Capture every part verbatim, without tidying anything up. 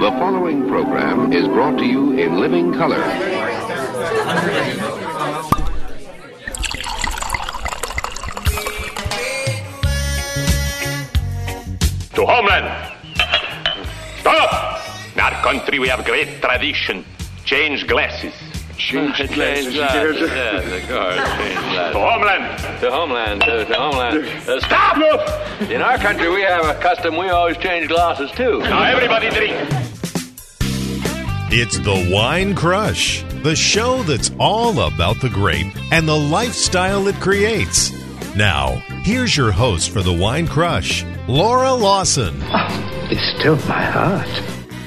The following program is brought to you in living color. To homeland! Stop! In our country we have great tradition. Change glasses. Change glasses. glasses. Yes, of course. Change glasses. To homeland! To homeland. To, to homeland. Uh, stop! In our country we have a custom. We always change glasses, too. Now everybody drink. It's the Wine Crush, the show that's all about the grape and the lifestyle it creates. Now, here's your host for the Wine Crush, Laura Lawson. Oh, it's still my heart.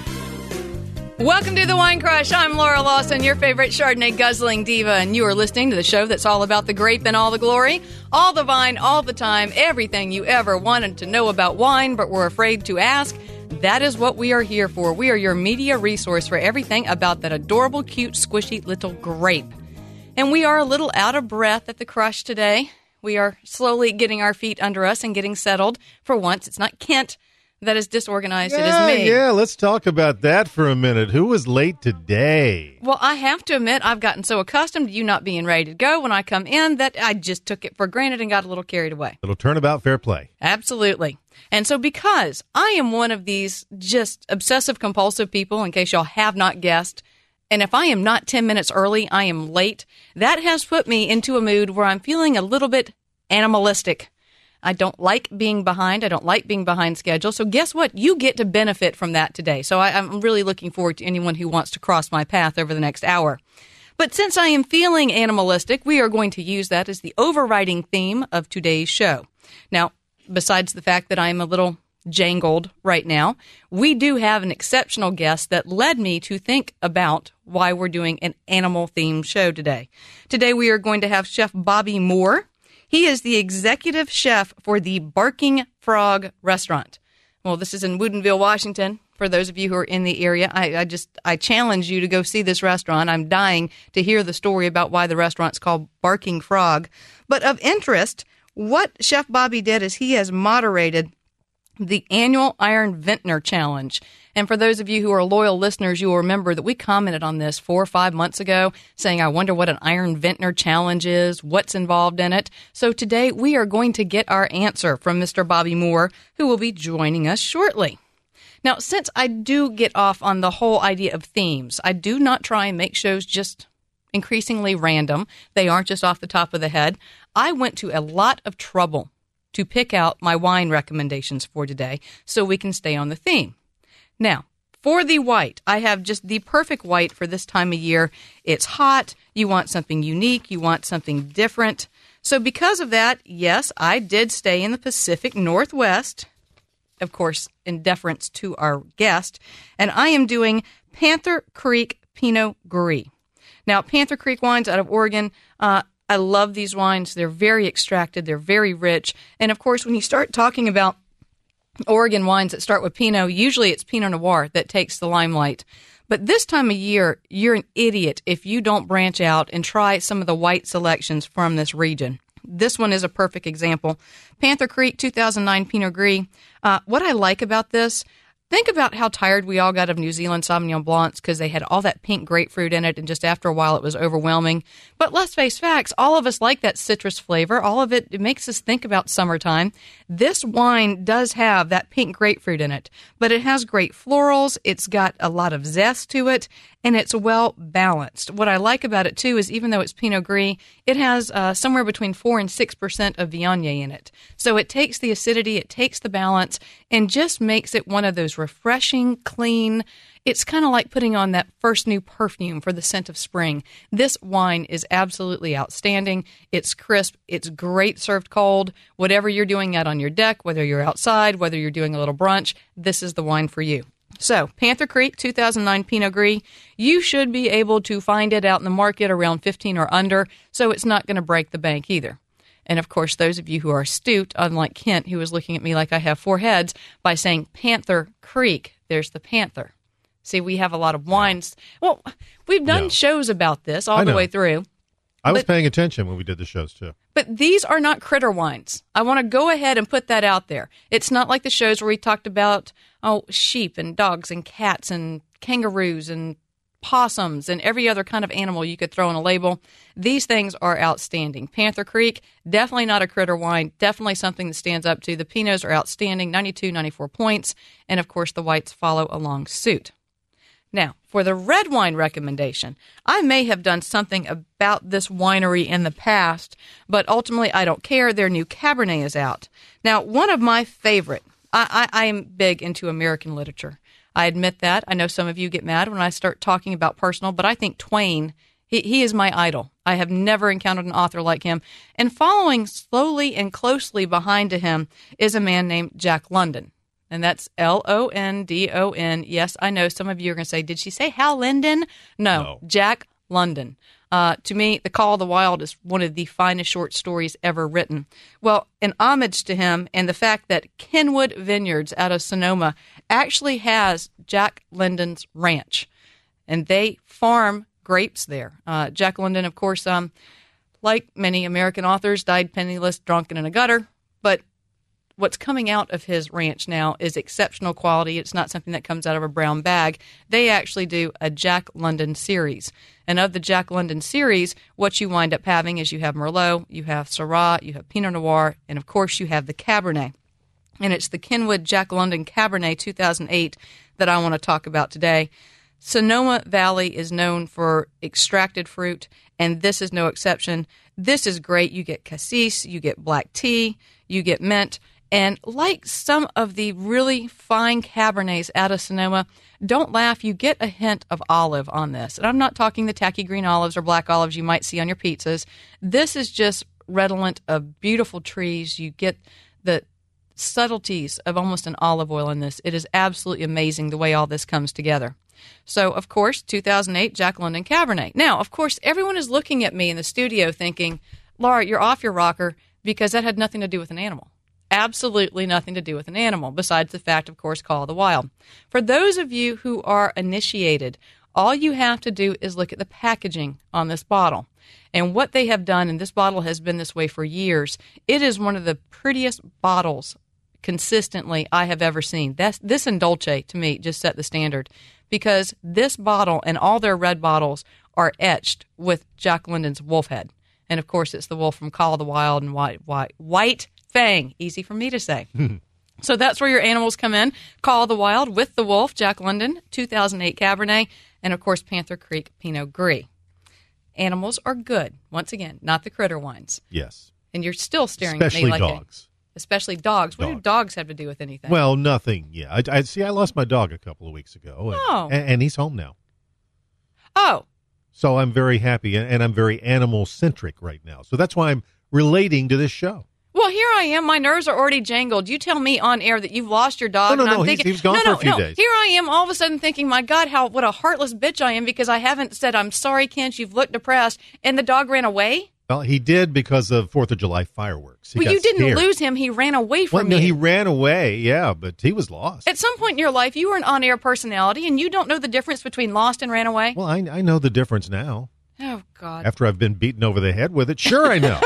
Welcome to the Wine Crush. I'm Laura Lawson, your favorite Chardonnay guzzling diva, and you are listening to the show that's all about the grape and all the glory, all the vine, all the time, everything you ever wanted to know about wine but were afraid to ask. That is what we are here for. We are your media resource for everything about that adorable, cute, squishy little grape. And we are a little out of breath at the Crush today. We are slowly getting our feet under us and getting settled. For once, it's not Kent that is disorganized. Yeah, it is me. Yeah, let's talk about that for a minute. Who was late today? Well, I have to admit, I've gotten so accustomed to you not being ready to go when I come in that I just took it for granted and got a little carried away. Little turnabout, fair play. Absolutely. And so because I am one of these just obsessive-compulsive people, in case y'all have not guessed, and if I am not ten minutes early, I am late, that has put me into a mood where I'm feeling a little bit animalistic. I don't like being behind. I don't like being behind schedule. So guess what? You get to benefit from that today. So I, I'm really looking forward to anyone who wants to cross my path over the next hour. But since I am feeling animalistic, we are going to use that as the overriding theme of today's show. Now, besides the fact that I'm a little jangled right now, we do have an exceptional guest that led me to think about why we're doing an animal-themed show today. Today we are going to have Chef Bobby Moore. He is the executive chef for the Barking Frog restaurant. Well, this is in Woodinville, Washington. For those of you who are in the area, I, I just I challenge you to go see this restaurant. I'm dying to hear the story about why the restaurant's called Barking Frog. But of interest, what Chef Bobby did is he has moderated the annual Iron Vintner Challenge. And for those of you who are loyal listeners, you will remember that we commented on this four or five months ago, saying, I wonder what an Iron Vintner Challenge is, what's involved in it. So today we are going to get our answer from Mister Bobby Moore, who will be joining us shortly. Now, since I do get off on the whole idea of themes, I do not try and make shows just increasingly random. They aren't just off the top of the head. I went to a lot of trouble to pick out my wine recommendations for today so we can stay on the theme. Now, for the white, I have just the perfect white for this time of year. It's hot. You want something unique. You want something different. So because of that, yes, I did stay in the Pacific Northwest, of course, in deference to our guest, and I am doing Panther Creek Pinot Gris. Now, Panther Creek wines out of Oregon, uh, I love these wines. They're very extracted. They're very rich. And, of course, when you start talking about Oregon wines that start with Pinot, usually it's Pinot Noir that takes the limelight. But this time of year, you're an idiot if you don't branch out and try some of the white selections from this region. This one is a perfect example. Panther Creek two thousand nine Pinot Gris. Uh, what I like about this, think about how tired we all got of New Zealand Sauvignon Blancs because they had all that pink grapefruit in it, and just after a while it was overwhelming. But let's face facts, all of us like that citrus flavor. All of it, it makes us think about summertime. This wine does have that pink grapefruit in it, but it has great florals. It's got a lot of zest to it, and it's well balanced. What I like about it, too, is even though it's Pinot Gris, it has uh, somewhere between four and six percent of Viognier in it. So it takes the acidity, it takes the balance, and just makes it one of those refreshing, clean. It's kind of like putting on that first new perfume for the scent of spring. This wine is absolutely outstanding. It's crisp. It's great served cold. Whatever you're doing out on your deck, whether you're outside, whether you're doing a little brunch, this is the wine for you. So, Panther Creek two thousand nine Pinot Gris, you should be able to find it out in the market around fifteen or under, so it's not going to break the bank either. And, of course, those of you who are astute, unlike Kent, who was looking at me like I have four heads, by saying Panther Creek, there's the Panther. See, we have a lot of wines. Well, we've done shows about this all the way through. I was But- paying attention when we did the shows, too. But these are not critter wines. I want to go ahead and put that out there. It's not like the shows where we talked about, oh, sheep and dogs and cats and kangaroos and possums and every other kind of animal you could throw on a label. These things are outstanding. Panther Creek, definitely not a critter wine, definitely something that stands up to. The Pinots are outstanding, ninety-two, ninety-four points, and of course the whites follow along suit. Now, for the red wine recommendation, I may have done something about this winery in the past, but ultimately I don't care. Their new Cabernet is out. Now, one of my favorite, I, I, I am big into American literature. I admit that. I know some of you get mad when I start talking about personal, but I think Twain, he, he is my idol. I have never encountered an author like him. And following slowly and closely behind to him is a man named Jack London. And that's L O N D O N. Yes, I know some of you are going to say, did she say Hal Linden? No, No. Jack London. Uh, to me, The Call of the Wild is one of the finest short stories ever written. Well, in homage to him and the fact that Kenwood Vineyards out of Sonoma actually has Jack London's ranch, and they farm grapes there. Uh, Jack London, of course, um, like many American authors, died penniless, drunken in a gutter, but what's coming out of his ranch now is exceptional quality. It's not something that comes out of a brown bag. They actually do a Jack London series. And of the Jack London series, what you wind up having is you have Merlot, you have Syrah, you have Pinot Noir, and of course you have the Cabernet. And it's the Kenwood Jack London Cabernet two thousand eight that I want to talk about today. Sonoma Valley is known for extracted fruit, and this is no exception. This is great. You get cassis, you get black tea, you get mint. And like some of the really fine Cabernets out of Sonoma, don't laugh, you get a hint of olive on this. And I'm not talking the tacky green olives or black olives you might see on your pizzas. This is just redolent of beautiful trees. You get the subtleties of almost an olive oil in this. It is absolutely amazing the way all this comes together. So, of course, two thousand eight Jack London Cabernet. Now, of course, everyone is looking at me in the studio thinking, Laura, you're off your rocker, because that had nothing to do with an animal. Absolutely nothing to do with an animal, besides the fact, of course, Call of the Wild. For those of you who are initiated, all you have to do is look at the packaging on this bottle. And what they have done, and this bottle has been this way for years, it is one of the prettiest bottles consistently I have ever seen. That's, this and Dolce, to me, just set the standard, because this bottle and all their red bottles are etched with Jack London's wolf head. And, of course, it's the wolf from Call of the Wild and White, white, white Fang. Easy for me to say. So that's where your animals come in. Call of the Wild with the wolf, Jack London, two thousand eight Cabernet, and, of course, Panther Creek Pinot Gris. Animals are good. Once again, not the critter wines. Yes. And you're still staring Especially at me like dogs. A, especially dogs. What Dogs. do dogs have to do with anything? Well, nothing. Yeah. I, I see. I lost my dog a couple of weeks ago, and, Oh. and, and he's home now. oh, So I'm very happy, and, and I'm very animal centric right now. So that's why I'm relating to this show. well, here I am. My nerves are already jangled. You tell me on air that you've lost your dog. No, no, and I'm no, he's- thinking, he's gone no, for a no, few no. days. Here I am all of a sudden thinking, my God, how what a heartless bitch I am, because I haven't said, I'm sorry, Kent, you've looked depressed, and the dog ran away? Well, he did because of Fourth of July fireworks. He Well, got you didn't scared. lose him. He ran away from Well, no, you. he ran away. Yeah, but he was lost. At some point in your life, you were an on-air personality, and you don't know the difference between lost and ran away? Well, I, I know the difference now. Oh, God. After I've been beaten over the head with it, sure I know.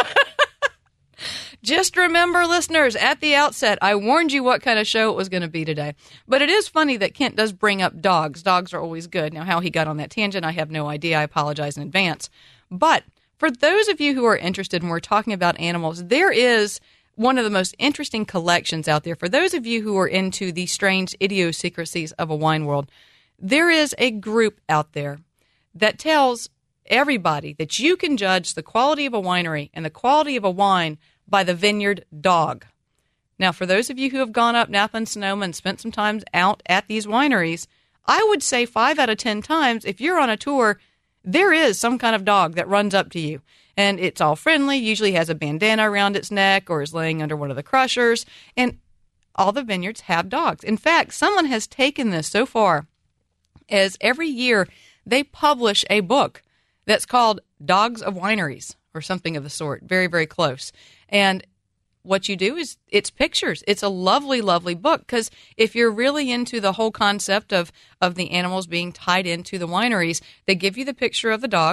Just remember, listeners, at the outset, I warned you what kind of show it was going to be today. But it is funny that Kent does bring up dogs. Dogs are always good. Now, how he got on that tangent, I have no idea. I apologize in advance. But for those of you who are interested and we're talking about animals, there is one of the most interesting collections out there. For those of you who are into the strange idiosyncrasies of a wine world, there is a group out there that tells everybody that you can judge the quality of a winery and the quality of a wine by the vineyard dog. Now, for those of you who have gone up Napa and Sonoma and spent some time out at these wineries, I would say five out of ten times, if you're on a tour, there is some kind of dog that runs up to you. And it's all friendly, usually has a bandana around its neck or is laying under one of the crushers. And all the vineyards have dogs. In fact, someone has taken this so far as every year they publish a book that's called Dogs of Wineries or something of the sort. Very, very close. And what you do is it's pictures. It's a lovely, lovely book, because if you're really into the whole concept of, of the animals being tied into the wineries, they give you the picture of the dog.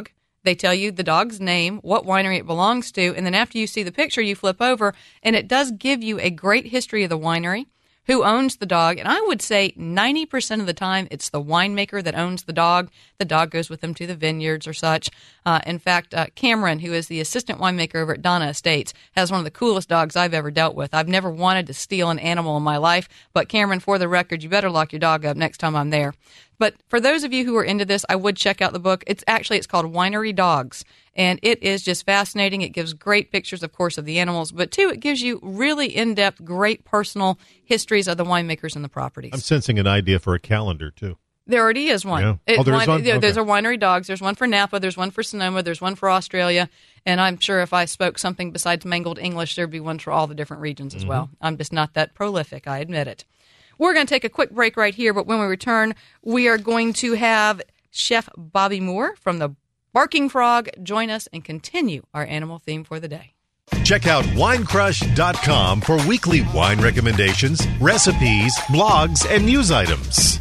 They tell you the dog's name, what winery it belongs to, and then after you see the picture, you flip over, and it does give you a great history of the winery, who owns the dog, and I would say ninety percent of the time it's the winemaker that owns the dog. The dog goes with them to the vineyards or such. Uh, in fact, uh, Cameron, who is the assistant winemaker over at Donna Estates, has one of the coolest dogs I've ever dealt with. I've never wanted to steal an animal in my life, but Cameron, for the record, you better lock your dog up next time I'm there. But for those of you who are into this, I would check out the book. It's actually, it's called Winery Dogs, and it is just fascinating. It gives great pictures, of course, of the animals, but two, it gives you really in-depth, great personal histories of the winemakers and the properties. I'm sensing an idea for a calendar, too. There already is one. Yeah. It, oh, there wine, is one? Yeah, Okay. There's a Winery Dogs. There's one for Napa. There's one for Sonoma. There's one for Australia. And I'm sure if I spoke something besides mangled English, there'd be one for all the different regions as Mm-hmm. well. I'm just not that prolific, I admit it. We're going to take a quick break right here, but when we return, we are going to have Chef Bobby Moore from the Barking Frog join us and continue our animal theme for the day. Check out wine crush dot com for weekly wine recommendations, recipes, blogs, and news items.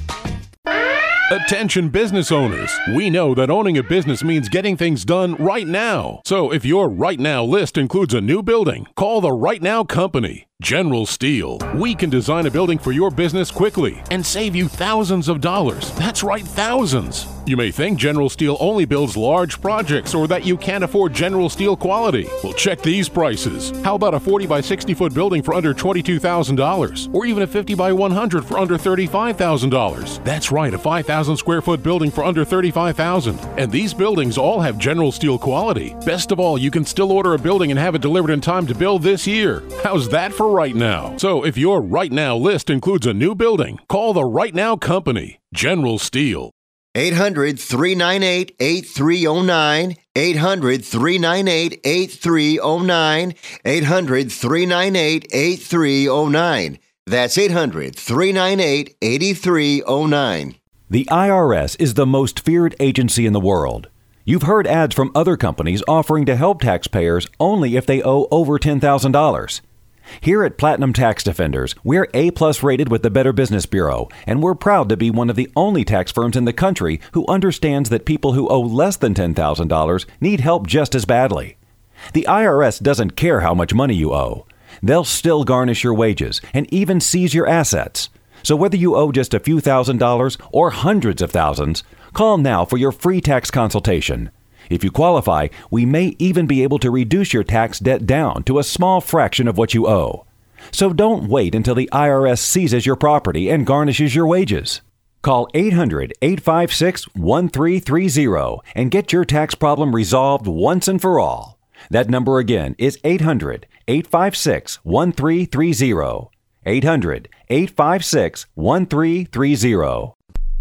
Attention business owners. We know that owning a business means getting things done right now. So if your right now list includes a new building, call the Right Now Company. General Steel. We can design a building for your business quickly and save you thousands of dollars. That's right, thousands. You may think General Steel only builds large projects or that you can't afford General Steel quality. Well, check these prices. How about a forty by sixty foot building for under twenty-two thousand dollars? Or even a fifty by one hundred for under thirty-five thousand dollars? That's right, a five thousand square foot building for under thirty-five thousand dollars. And these buildings all have General Steel quality. Best of all, you can still order a building and have it delivered in time to build this year. How's that for right now? So if your right now list includes a new building, call the Right Now Company, General Steel. eight hundred, three nine eight, eight three zero nine. eight hundred, three nine eight, eight three zero nine. eight hundred, three nine eight, eight three zero nine. That's eight hundred, three nine eight, eight three zero nine. The I R S is the most feared agency in the world. You've heard ads from other companies offering to help taxpayers only if they owe over ten thousand dollars. Here at Platinum Tax Defenders, we're A-plus rated with the Better Business Bureau, and we're proud to be one of the only tax firms in the country who understands that people who owe less than ten thousand dollars need help just as badly. The I R S doesn't care how much money you owe. They'll still garnish your wages and even seize your assets. So whether you owe just a few thousand dollars or hundreds of thousands, call now for your free tax consultation. If you qualify, we may even be able to reduce your tax debt down to a small fraction of what you owe. So don't wait until the I R S seizes your property and garnishes your wages. Call eight hundred, eight five six, one three three zero and get your tax problem resolved once and for all. That number again is eight hundred, eight five six, one three three zero. eight hundred, eight five six, one three three zero.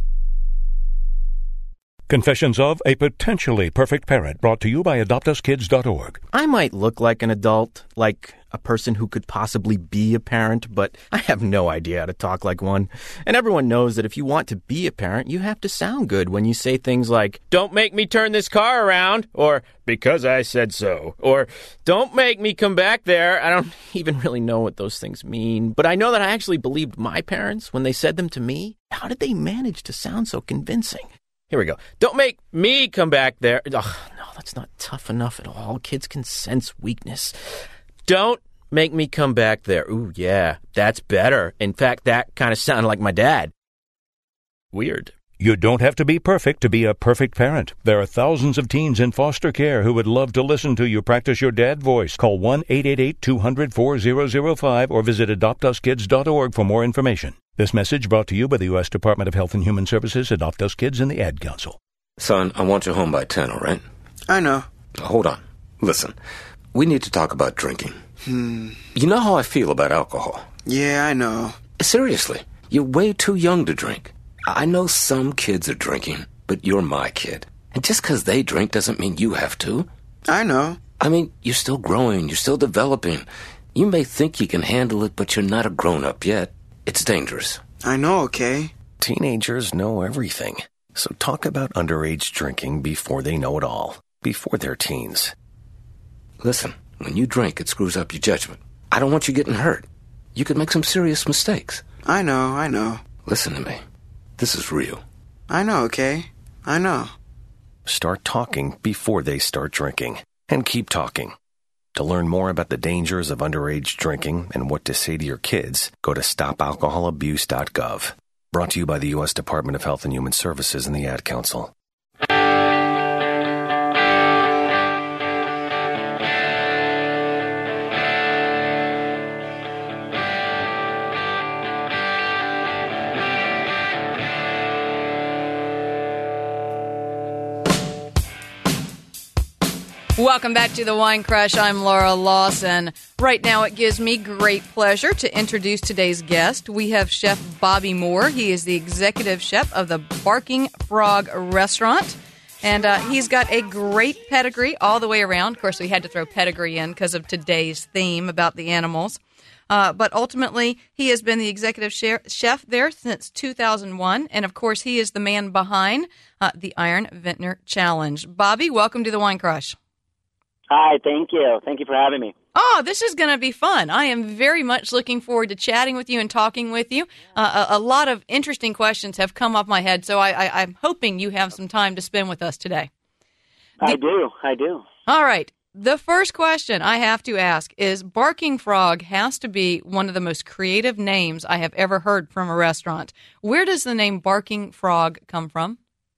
Confessions of a Potentially Perfect Parent, brought to you by adopt us kids dot org. I might look like an adult, like a person who could possibly be a parent, but I have no idea how to talk like one. And everyone knows that if you want to be a parent, you have to sound good when you say things like, "Don't make me turn this car around," or "Because I said so," or "Don't make me come back there." I don't even really know what those things mean, but I know that I actually believed my parents when they said them to me. How did they manage to sound so convincing? Here we go. "Don't make me come back there." Ugh, no, that's not tough enough at all. Kids can sense weakness. "Don't make me come back there." Ooh, yeah, that's better. In fact, that kind of sounded like my dad. Weird. You don't have to be perfect to be a perfect parent. There are thousands of teens in foster care who would love to listen to you practice your dad voice. Call one eight eight eight, two hundred, four thousand five or visit adopt us kids dot org for more information. This message brought to you by the U S Department of Health and Human Services, Adopt Us Kids, and the Ad Council. Son, I want you home by ten, all right? I know. Hold on. Listen, we need to talk about drinking. Hmm. You know how I feel about alcohol. Yeah, I know. Seriously, you're way too young to drink. I know some kids are drinking, but you're my kid. And just because they drink doesn't mean you have to. I know. I mean, you're still growing, you're still developing. You may think you can handle it, but you're not a grown-up yet. It's dangerous. I know, okay? Teenagers know everything. So talk about underage drinking before they know it all. Before they're teens. Listen, when you drink, it screws up your judgment. I don't want you getting hurt. You could make some serious mistakes. I know, I know. Listen to me. This is real. I know, okay? I know. Start talking before they start drinking. And keep talking. To learn more about the dangers of underage drinking and what to say to your kids, go to stop alcohol abuse dot gov. Brought to you by the U S Department of Health and Human Services and the Ad Council. Welcome back to the Wine Crush. I'm Laura Lawson. Right now, it gives me great pleasure to introduce today's guest. We have Chef Bobby Moore. He is the executive chef of the Barking Frog Restaurant. And uh, he's got a great pedigree all the way around. Of course, we had to throw pedigree in because of today's theme about the animals. Uh, but ultimately, he has been the executive chef there since two thousand one. And, of course, he is the man behind uh, the Iron Vintner Challenge. Bobby, welcome to the Wine Crush. Hi, thank you. Thank you for having me. Oh, this is going to be fun. I am very much looking forward to chatting with you and talking with you. Uh, a, a lot of interesting questions have come off my head, so I, I, I'm hoping you have some time to spend with us today. I do. I do. All right. The first question I have to ask is, Barking Frog has to be one of the most creative names I have ever heard from a restaurant. Where does the name Barking Frog come from?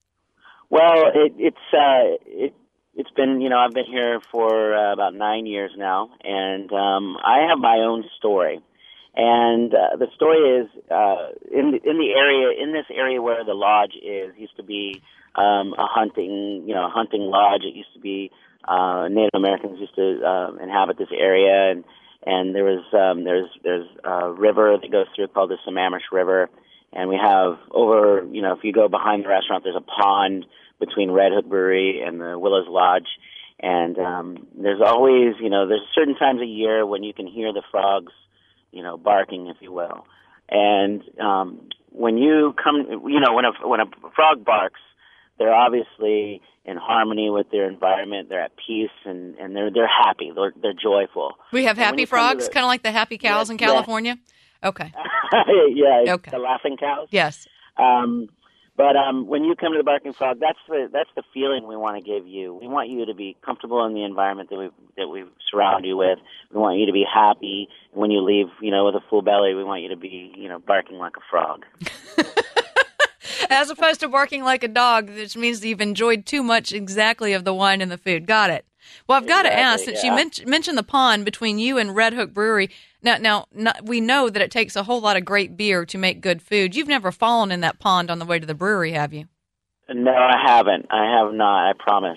Well, it, it's uh, it. It's been, you know, I've been here for uh, about nine years now, and um, I have my own story. And uh, the story is uh, in the, in the area, in this area where the lodge is, used to be um, a hunting, you know, a hunting lodge. It used to be uh, Native Americans used to uh, inhabit this area, and and there was um, there's there's a river that goes through called the Sammamish River, and we have over, you know, if you go behind the restaurant, there's a pond between Red Hook Brewery and the Willows Lodge. And um, there's always, you know, there's certain times a year when you can hear the frogs, you know, barking, if you will. And um, when you come, you know, when a, when a frog barks, they're obviously in harmony with their environment. They're at peace, and, and they're they're happy. They're, they're joyful. We have happy frogs, kind of like the happy cows yeah, in California? Yeah. Okay. yeah, okay. The laughing cows? Yes. Um But um, when you come to the Barking Frog, that's the that's the feeling we want to give you. We want you to be comfortable in the environment that we that we surround you with. We want you to be happy. And when you leave, you know, with a full belly, we want you to be, you know, barking like a frog. As opposed to barking like a dog, which means you've enjoyed too much exactly of the wine and the food. Got it. Well, I've got exactly, to ask, since yeah. you men- mentioned the pond between you and Red Hook Brewery, now, now not, we know that it takes a whole lot of great beer to make good food. You've never fallen in that pond on the way to the brewery, have you? No, I haven't. I have not, I promise.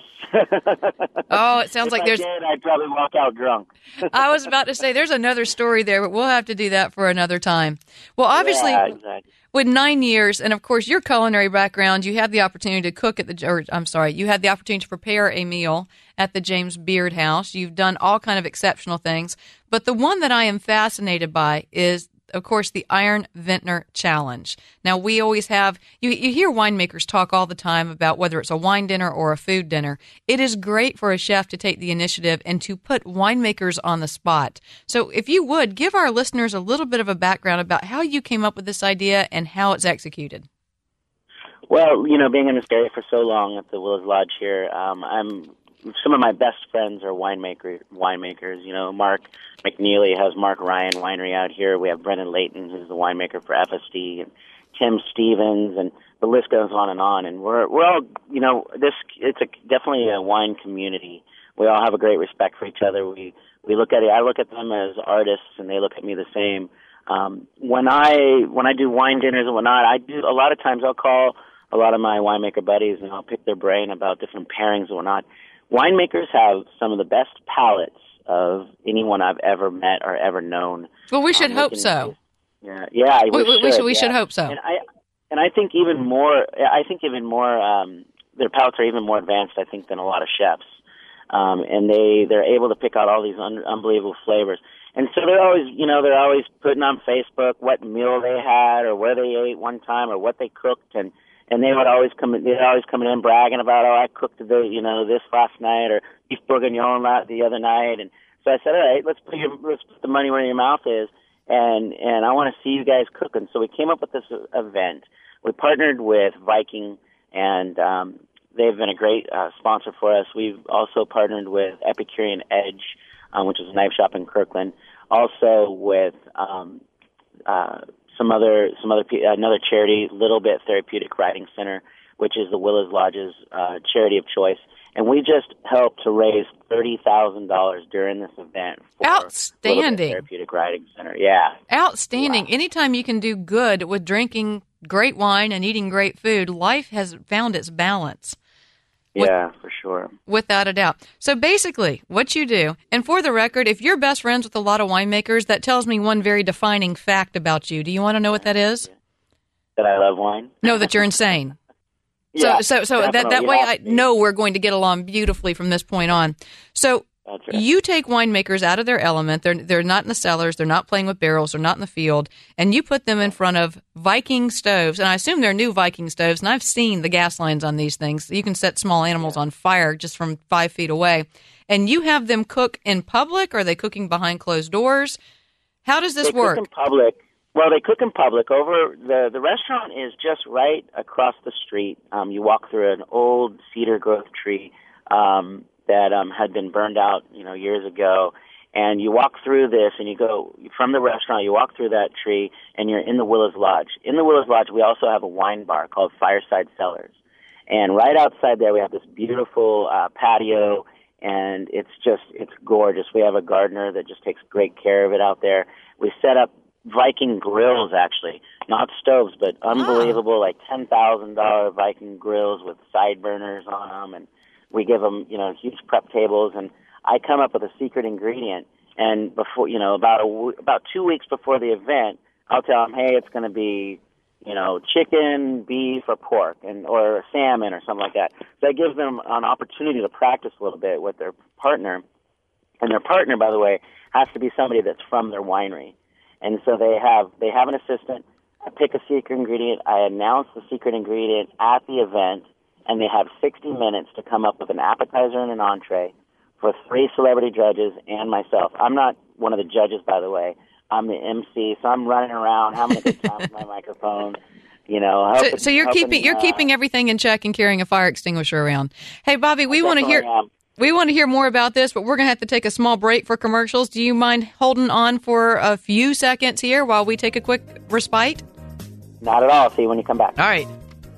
Oh, it sounds if like I there's... did, I'd probably walk out drunk. I was about to say, there's another story there, but we'll have to do that for another time. Well, obviously... Yeah, exactly. With nine years, and of course your culinary background, you had the opportunity to cook at the, or I'm sorry, you had the opportunity to prepare a meal at the James Beard House. You've done all kind of exceptional things, but the one that I am fascinated by is, of course, the Iron Vintner Challenge. Now, we always have, you, you hear winemakers talk all the time about whether it's a wine dinner or a food dinner. It is great for a chef to take the initiative and to put winemakers on the spot. So if you would, give our listeners a little bit of a background about how you came up with this idea and how it's executed. Well, you know, being in this area for so long at the Willows Lodge here, um, I'm some of my best friends are winemaker, winemakers. You know, Mark McNeely has Mark Ryan Winery out here. We have Brendan Layton, who's the winemaker for F S D, and Tim Stevens, and the list goes on and on. And we're we're all, you know, this it's a definitely a wine community. We all have a great respect for each other. We we look at it. I look at them as artists, and they look at me the same. Um, when I when I do wine dinners and whatnot, I do a lot of times I'll call a lot of my winemaker buddies, and I'll pick their brain about different pairings and whatnot. Winemakers have some of the best palates of anyone I've ever met or ever known. Well, we should um, hope can, so. Yeah, yeah, we, we, we, we should, should. We yeah. should hope so. And I, and I think even more. I think even more. Um, their palates are even more advanced, I think, than a lot of chefs. Um, and they they're able to pick out all these un- unbelievable flavors. And so they're always, you know, they're always putting on Facebook what meal they had or where they ate one time or what they cooked, and and they would always come, they'd always come in bragging about, oh, I cooked the, you know, this last night or beef bourguignon the other night. And so I said, all right, let's put your, let's put the money where your mouth is, and and I want to see you guys cooking. So we came up with this event. We partnered with Viking and um, they've been a great uh, sponsor for us. We've also partnered with Epicurean Edge, um, which is a knife shop in Kirkland. Also with um, uh, some other some other another charity, Little Bit Therapeutic Riding Center, which is the Willows Lodge's uh, charity of choice. And we just helped to raise thirty thousand dollars during this event for Outstanding. Little Bit Therapeutic Riding Center. Yeah. Outstanding. Wow. Anytime you can do good with drinking great wine and eating great food, life has found its balance. Yeah, with, for sure. Without a doubt. So basically, what you do, and for the record, if you're best friends with a lot of winemakers, that tells me one very defining fact about you. Do you want to know what that is? That I love wine? No, that you're insane. Yeah, so so, so that, that way I know we're going to get along beautifully from this point on. So That's right. You take winemakers out of their element. They're they're not in the cellars. They're not playing with barrels. They're not in the field. And you put them in front of Viking stoves. And I assume they're new Viking stoves. And I've seen the gas lines on these things. You can set small animals on fire just from five feet away. And you have them cook in public? Or are they cooking behind closed doors? How does this they work? Cook in public. Well, they cook in public. Over the the restaurant is just right across the street. Um, you walk through an old cedar growth tree um, that um, had been burned out, you know, years ago. And you walk through this, and you go from the restaurant. You walk through that tree, and you're in the Willows Lodge. In the Willows Lodge, we also have a wine bar called Fireside Cellars. And right outside there, we have this beautiful uh, patio, and it's just it's gorgeous. We have a gardener that just takes great care of it out there. We set up Viking grills, actually, not stoves, but unbelievable, oh. like ten thousand dollars Viking grills with side burners on them, and we give them, you know, huge prep tables, and I come up with a secret ingredient, and before, you know, about a, about two weeks before the event, I'll tell them, hey, it's going to be, you know, chicken, beef, or pork, and or salmon or something like that. So that gives them an opportunity to practice a little bit with their partner, and their partner, by the way, has to be somebody that's from their winery. And so they have they have an assistant. I pick a secret ingredient. I announce the secret ingredient at the event, and they have sixty minutes to come up with an appetizer and an entree for three celebrity judges and myself. I'm not one of the judges, by the way. I'm the M C, so I'm running around, having a good time with my microphone. You know, so, helping, so you're helping, keeping you're uh, keeping everything in check and carrying a fire extinguisher around. Hey, Bobby, we want to hear. Am. We want to hear more about this, but we're going to have to take a small break for commercials. Do you mind holding on for a few seconds here while we take a quick respite? Not at all. See you when you come back. All right.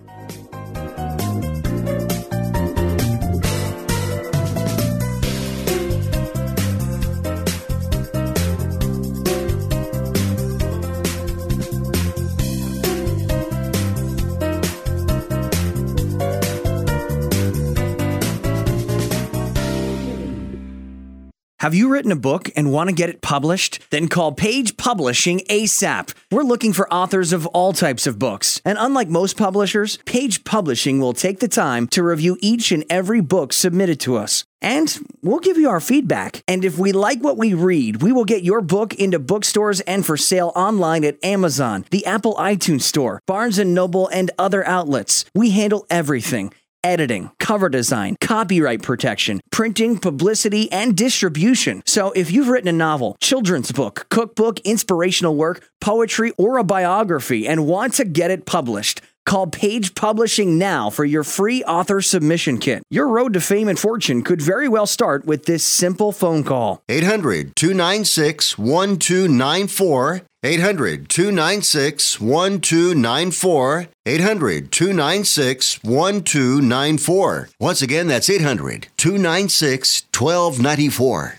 Have you written a book and want to get it published? Then call Page Publishing ASAP. We're looking for authors of all types of books. And unlike most publishers, Page Publishing will take the time to review each and every book submitted to us. And we'll give you our feedback. And if we like what we read, we will get your book into bookstores and for sale online at Amazon, the Apple iTunes Store, Barnes and Noble, and other outlets. We handle everything. Editing, cover design, copyright protection, printing, publicity, and distribution. So if you've written a novel, children's book, cookbook, inspirational work, poetry, or a biography and want to get it published, call Page Publishing now for your free author submission kit. Your road to fame and fortune could very well start with this simple phone call. eight hundred, two nine six, one two nine four. eight hundred, two nine six, one two nine four. eight hundred, two nine six, one two nine four. Once again, that's eight hundred, two nine six, one two nine four.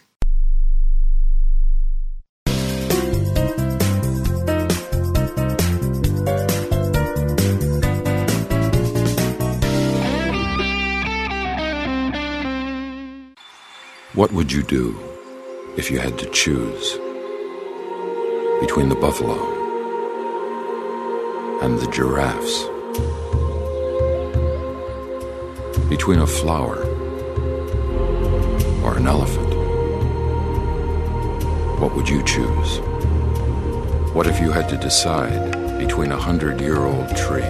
What would you do if you had to choose between the buffalo and the giraffes, between a flower or an elephant? What would you choose? What if you had to decide between a hundred-year-old tree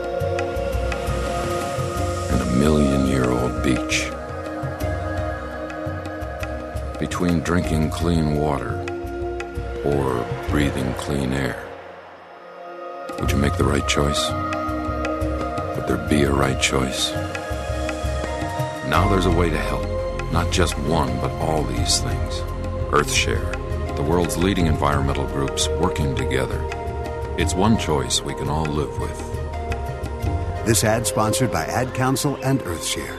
and a million-year-old beach? Between drinking clean water or breathing clean air? Would you make the right choice? Would there be a right choice? Now there's a way to help. Not just one, but all these things. Earthshare, the world's leading environmental groups working together. It's one choice we can all live with. This ad sponsored by Ad Council and Earthshare.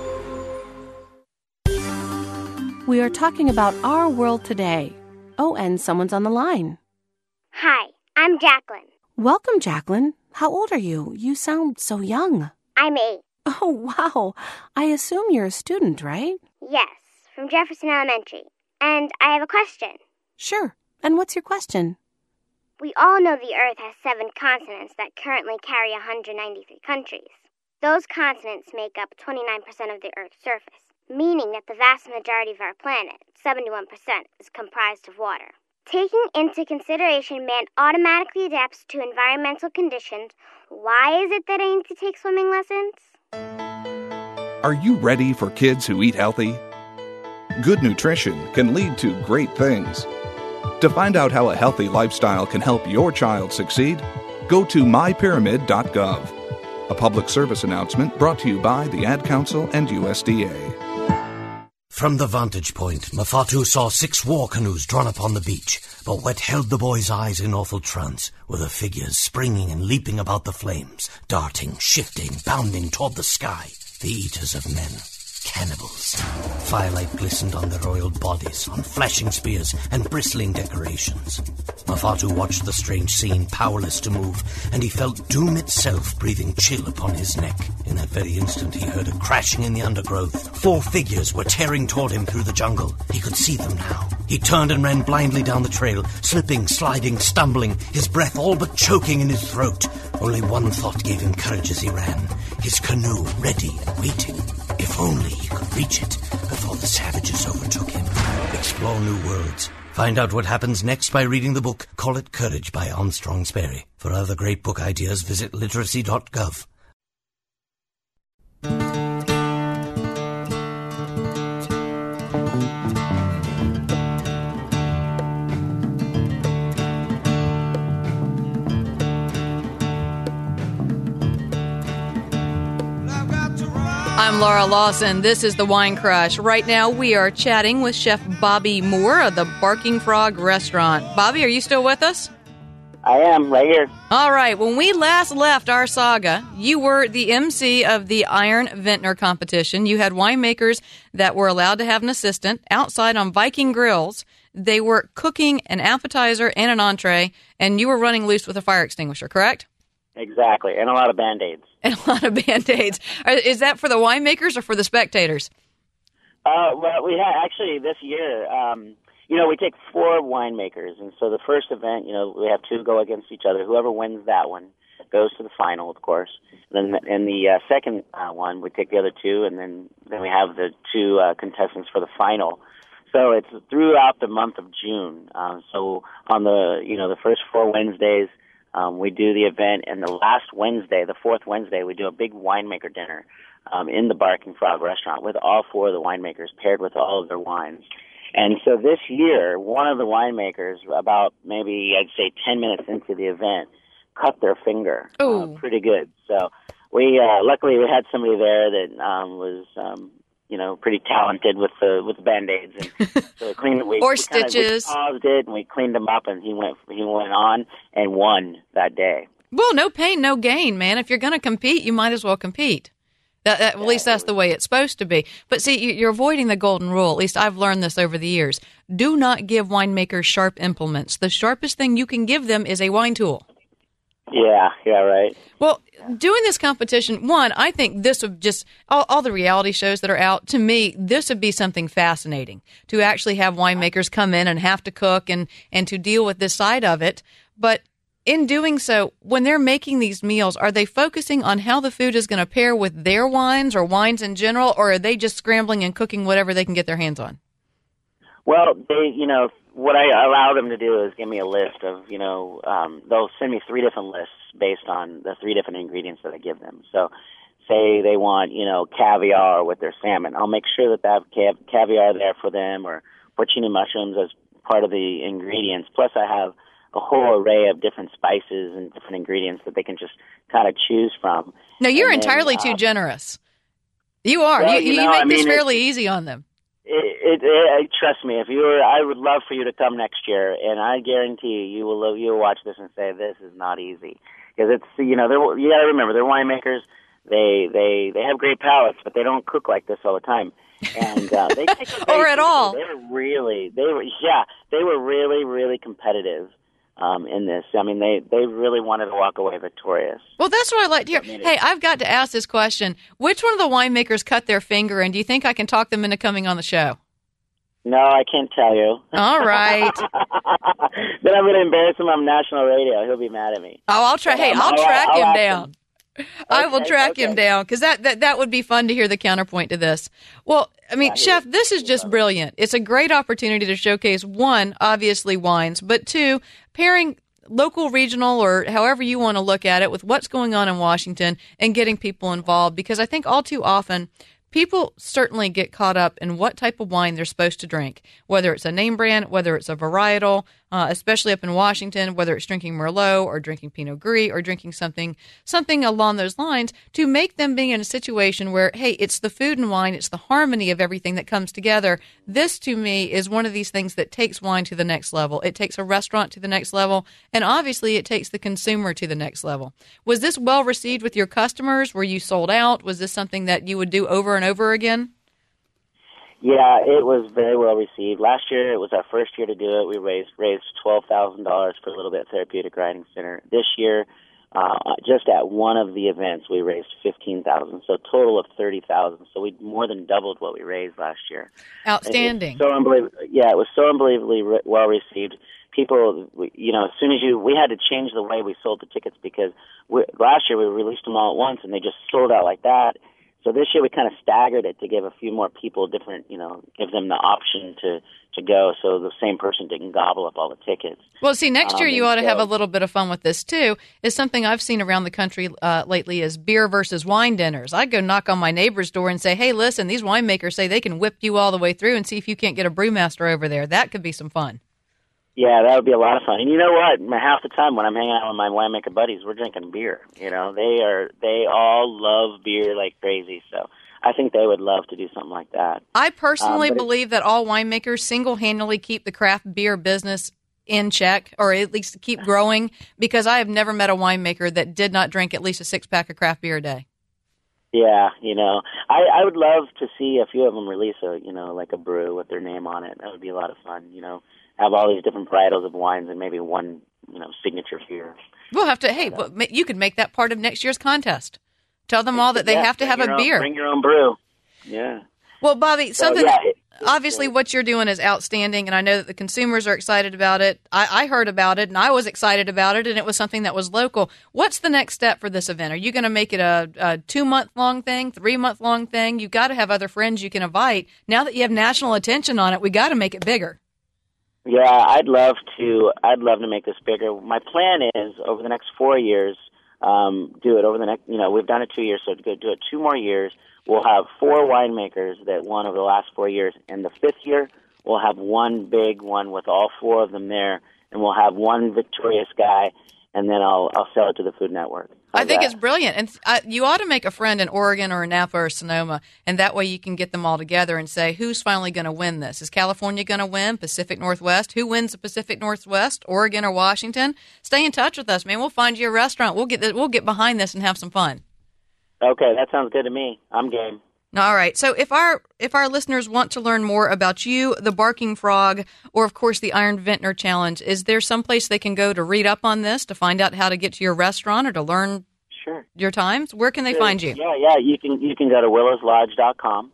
We are talking about our world today. Oh, and someone's on the line. Hi, I'm Jacqueline. Welcome, Jacqueline. How old are you? You sound so young. I'm eight. Oh, wow. I assume you're a student, right? Yes, from Jefferson Elementary. And I have a question. Sure. And what's your question? We all know the Earth has seven continents that currently carry one hundred ninety-three countries. Those continents make up twenty-nine percent of the Earth's surface, meaning that the vast majority of our planet, seventy-one percent, is comprised of water. Taking into consideration man automatically adapts to environmental conditions, why is it that I need to take swimming lessons? Are you ready for kids who eat healthy? Good nutrition can lead to great things. To find out how a healthy lifestyle can help your child succeed, go to my pyramid dot gov. A public service announcement brought to you by the Ad Council and U S D A. From the vantage point, Mafatu saw six war canoes drawn up on the beach, but what held the boy's eyes in awful trance were the figures springing and leaping about the flames, darting, shifting, bounding toward the sky, the eaters of men. Cannibals. Firelight glistened on their oiled bodies, on flashing spears and bristling decorations. Mafatu watched the strange scene, powerless to move, and he felt doom itself breathing chill upon his neck. In that very instant, he heard a crashing in the undergrowth. Four figures were tearing toward him through the jungle. He could see them now. He turned and ran blindly down the trail, slipping, sliding, stumbling, his breath all but choking in his throat. Only one thought gave him courage as he ran. His canoe ready and waiting. If only he could reach it before the savages overtook him. Explore new worlds. Find out what happens next by reading the book Call It Courage by Armstrong Sperry. For other great book ideas, visit literacy dot gov. I'm Laura Lawson. This is the Wine Crush. Right now, we are chatting with Chef Bobby Moore of the Barking Frog Restaurant. Bobby, are you still with us? I am, right here. All right. When we last left our saga, you were the M C of the Iron Vintner competition. You had winemakers that were allowed to have an assistant outside on Viking grills. They were cooking an appetizer and an entree, and you were running loose with a fire extinguisher, correct? Exactly, and a lot of Band-Aids. And a lot of Band-Aids. Is that for the winemakers or for the spectators? Uh, well, we had actually this year, um, you know, we take four winemakers, and so the first event, you know, we have two go against each other. Whoever wins that one goes to the final, of course. And then in the uh, second uh, one, we take the other two, and then, then we have the two uh, contestants for the final. So it's throughout the month of June. Uh, so on the, you know, the first four Wednesdays, Um, we do the event, and the last Wednesday, the fourth Wednesday, we do a big winemaker dinner um, in the Barking Frog Restaurant with all four of the winemakers paired with all of their wines. And so this year, one of the winemakers, about maybe I'd say ten minutes into the event, cut their finger uh, pretty good. So we uh, luckily we had somebody there that um, was um, you know pretty talented with the with the Band-Aids, and so we cleaned we, or we stitches. Kind of, we paused it and we cleaned him up, and he went he went on and won that day. Well, no pain, no gain, man. If you're going to compete, you might as well compete. That, that, at least that's the way it's supposed to be. But see, you're avoiding the golden rule. At least I've learned this over the years. Do not give winemakers sharp implements. The sharpest thing you can give them is a wine tool. Yeah, yeah, right. Well, doing this competition, one, I think this would just, all, all the reality shows that are out, to me, this would be something fascinating, to actually have winemakers come in and have to cook and, and to deal with this side of it. But in doing so, when they're making these meals, are they focusing on how the food is going to pair with their wines or wines in general, or are they just scrambling and cooking whatever they can get their hands on? Well, they, you know, what I allow them to do is give me a list of, you know, um, they'll send me three different lists based on the three different ingredients that I give them. So say they want, you know, caviar with their salmon. I'll make sure that they have cav- caviar there for them, or porcini mushrooms as part of the ingredients. Plus I have a whole array of different spices and different ingredients that they can just kind of choose from. No, you're and entirely then, too um, generous. You are. Well, you, you, you know, make I this mean, fairly easy on them. It, it, it, trust me, if you were, I would love for you to come next year, and I guarantee you, you will you will watch this and say this is not easy, because it's you know they're, you got to remember they're winemakers. They they they have great palates, but they don't cook like this all the time, and uh, they take it or at all. They were really they were yeah they were really really competitive. Um, in this, I mean, they, they really wanted to walk away victorious. Well, that's what I like to hear. Hey, I've got to ask this question. Which one of the winemakers cut their finger, and do you think I can talk them into coming on the show? No, I can't tell you. All right. Then I'm going to embarrass him on national radio. He'll be mad at me. Oh, I'll try. But, hey, um, I'll, I'll track I'll him ask down. Him. I will Okay, track okay. him down because that, that, that would be fun to hear the counterpoint to this. Well, I mean, Chef, this is just brilliant. It's a great opportunity to showcase, one, obviously wines, but two, pairing local, regional, or however you want to look at it with what's going on in Washington and getting people involved, because I think all too often people certainly get caught up in what type of wine they're supposed to drink, whether it's a name brand, whether it's a varietal, uh, especially up in Washington, whether it's drinking Merlot or drinking Pinot Gris or drinking something something along those lines, to make them be in a situation where, hey, it's the food and wine, it's the harmony of everything that comes together. This, to me, is one of these things that takes wine to the next level. It takes a restaurant to the next level, and obviously it takes the consumer to the next level. Was this well received with your customers? Were you sold out? Was this something that you would do over and over again? Yeah, it was very well received. Last year, it was our first year to do it. We raised raised twelve thousand dollars for Little Bit Therapeutic Riding Center. This year, uh, just at one of the events, we raised fifteen thousand dollars, so a total of thirty thousand dollars. So we more than doubled what we raised last year. Outstanding. So unbelievable. Yeah, it was so unbelievably re- well received. People, you know, as soon as you, we had to change the way we sold the tickets because we, last year we released them all at once and they just sold out like that. So this year we kind of staggered it to give a few more people different, you know, give them the option to, to go so the same person didn't gobble up all the tickets. Well, see, next year um, you ought to so, have a little bit of fun with this, too. Is something I've seen around the country uh, lately is beer versus wine dinners. I go knock on my neighbor's door and say, hey, listen, these winemakers say they can whip you all the way through and see if you can't get a brewmaster over there. That could be some fun. Yeah, that would be a lot of fun. And you know what? Half the time when I'm hanging out with my winemaker buddies, we're drinking beer. You know, they are they all love beer like crazy. So I think they would love to do something like that. I personally um, believe that all winemakers single-handedly keep the craft beer business in check, or at least keep growing, because I have never met a winemaker that did not drink at least a six-pack of craft beer a day. Yeah, you know, I, I would love to see a few of them release a, you know, like a brew with their name on it. That would be a lot of fun, you know. Have all these different varietals of wines and maybe one, you know, signature beer. We'll have to, hey, well, you could make that part of next year's contest. Tell them all that they yeah, have to have a own, beer. Bring your own brew. Yeah. Well, Bobby, something so, yeah, that, it, obviously what you're doing is outstanding, and I know that the consumers are excited about it. I, I heard about it, and I was excited about it, and it was something that was local. What's the next step for this event? Are you going to make it a, a two-month-long thing, three-month-long thing? You've got to have other friends you can invite. Now that you have national attention on it, we got to make it bigger. Yeah, I'd love to. I'd love to make this bigger. My plan is over the next four years, um, do it over the next. You know, we've done it two years, so to go do it two more years. We'll have four winemakers that won over the last four years, and the fifth year we'll have one big one with all four of them there, and we'll have one victorious guy, and then I'll I'll sell it to the Food Network. How's I think that? it's brilliant. And uh, you ought to make a friend in Oregon or in Napa or Sonoma, and that way you can get them all together and say, who's finally going to win this? Is California going to win? Pacific Northwest? Who wins the Pacific Northwest? Oregon or Washington? Stay in touch with us, man. We'll find you a restaurant. We'll get this, we'll get behind this and have some fun. Okay, that sounds good to me. I'm game. All right. So if our if our listeners want to learn more about you, the Barking Frog, or, of course, the Iron Vintner Challenge, is there someplace they can go to read up on this, to find out how to get to your restaurant or to learn sure. your times? Where can they Sure. find you? Yeah, yeah. You can you can go to willows lodge dot com,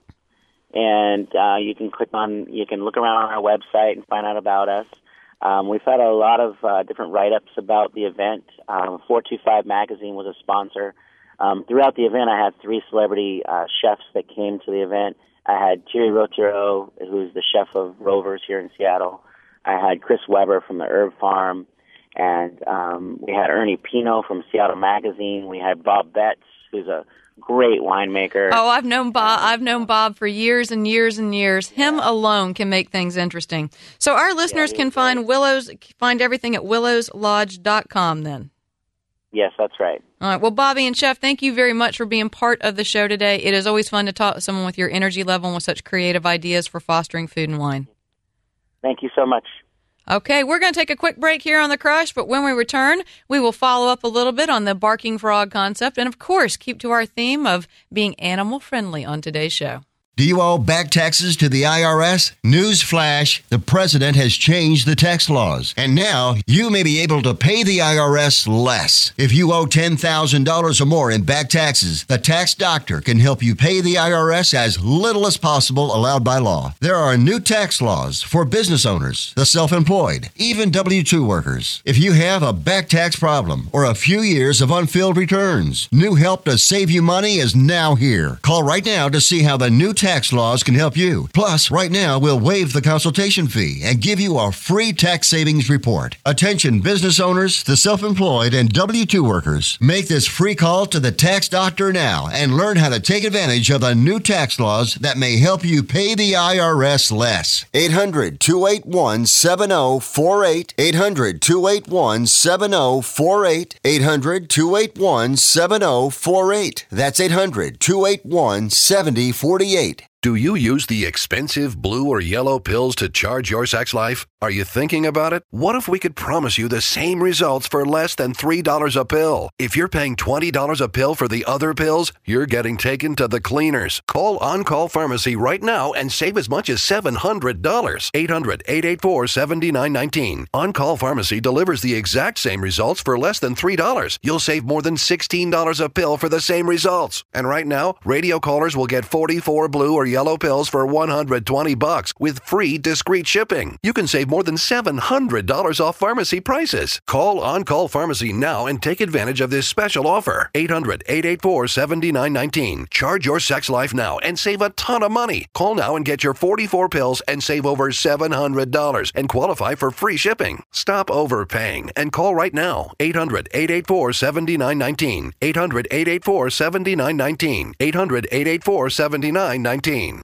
and uh, you can click on, you can look around on our website and find out about us. Um, we've had a lot of uh, different write-ups about the event. Um, four two five Magazine was a sponsor. Um, throughout the event, I had three celebrity uh, chefs that came to the event. I had Thierry Rotero, who's the chef of Rovers here in Seattle. I had Chris Weber from the Herb Farm, and um, we had Ernie Pino from Seattle Magazine. We had Bob Betts, who's a great winemaker. Oh, I've known Bob. I've known Bob for years and years and years. Him alone can make things interesting. So our listeners Yeah, can find Willows, find everything at willows lodge dot com then. Yes, that's right. All right. Well, Bobby and Chef, thank you very much for being part of the show today. It is always fun to talk to someone with your energy level and with such creative ideas for fostering food and wine. Thank you so much. Okay, we're going to take a quick break here on The Crush, but when we return, we will follow up a little bit on the barking frog concept and, of course, keep to our theme of being animal-friendly on today's show. Do you owe back taxes to the I R S? News flash, the president has changed the tax laws, and now you may be able to pay the I R S less. If you owe ten thousand dollars or more in back taxes, the tax doctor can help you pay the I R S as little as possible allowed by law. There are new tax laws for business owners, the self-employed, even W two workers. If you have a back tax problem or a few years of unfilled returns, new help to save you money is now here. Call right now to see how the new tax laws can help you. Plus, right now, we'll waive the consultation fee and give you a free tax savings report. Attention business owners, the self-employed, and W two workers. Make this free call to the tax doctor now and learn how to take advantage of the new tax laws that may help you pay the I R S less. eight hundred, two eight one, seven oh four eight. eight hundred, two eight one, seven oh four eight. eight hundred, two eight one, seven oh four eight. That's eight hundred, two eight one, seven oh four eight. Do you use the expensive blue or yellow pills to charge your sex life? Are you thinking about it? What if we could promise you the same results for less than three dollars a pill? If you're paying twenty dollars a pill for the other pills, you're getting taken to the cleaners. Call On Call Pharmacy right now and save as much as seven hundred dollars. eight hundred, eight eight four, seven nine one nine. On Call Pharmacy delivers the exact same results for less than three dollars. You'll save more than sixteen dollars a pill for the same results. And right now, radio callers will get forty-four blue or yellow pills for one hundred twenty bucks with free discreet shipping. You can save more than seven hundred dollars off pharmacy prices. Call On Call Pharmacy now and take advantage of this special offer. eight hundred, eight eight four, seven nine one nine. Charge your sex life now and save a ton of money. Call now and get your forty-four pills and save over seven hundred dollars and qualify for free shipping. Stop overpaying and call right now. eight hundred, eight eight four, seven nine one nine. eight hundred, eight eight four, seven nine one nine. eight hundred, eight eight four, seven nine one nine.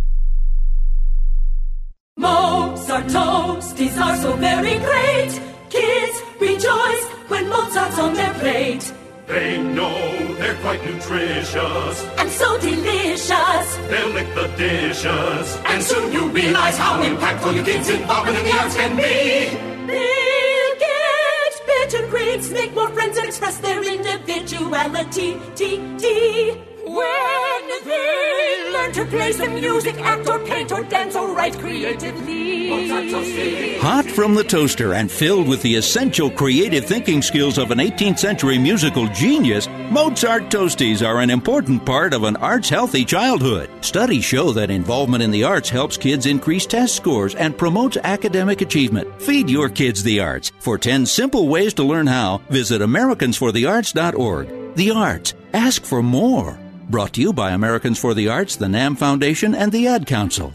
Mozart toasties are so very great. Kids rejoice when Mozart's on their plate. They know they're quite nutritious and so delicious. They'll lick the dishes, and soon you'll realize how impactful your kids' involvement in the arts can be. They'll get better grades, make more friends, and express their individuality. T T When they learn to play some music, act or paint or dance or write creatively. Hot from the toaster and filled with the essential creative thinking skills of an eighteenth century musical genius, Mozart Toasties are an important part of an arts-healthy childhood. Studies show that involvement in the arts helps kids increase test scores and promotes academic achievement. Feed your kids the arts. For ten simple ways to learn how, visit Americans for the Arts dot org. The arts. Ask for more. Brought to you by Americans for the Arts, the NAM Foundation, and the Ad Council.